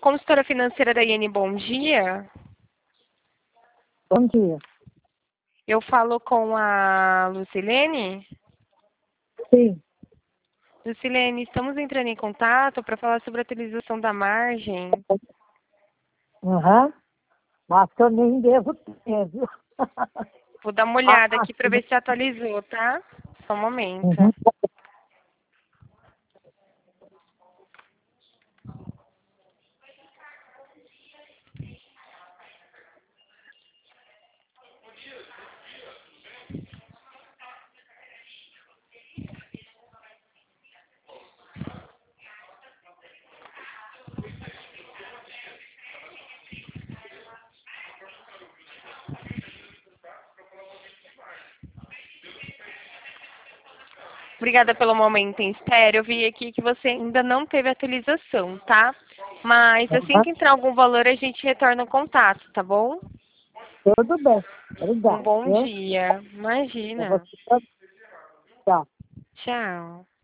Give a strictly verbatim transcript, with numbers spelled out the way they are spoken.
consultora financeira da I N, bom dia. Bom dia. Eu falo com a Lucilene. Sim. Lucilene, estamos entrando em contato para falar sobre a utilização da margem. Aham. Mas que eu nem devo ter, viu? Vou dar uma olhada Ah, aqui para ver se atualizou, tá? Só um momento. uhum. Obrigada pelo momento em espera. Eu vi aqui que você ainda não teve atualização, tá? Mas assim Aham. que entrar algum valor, a gente retorna o contato, tá bom? Tudo bem. Um Obrigada, bom viu? dia. Eu Imagina. vou te dar. Tchau. Tchau.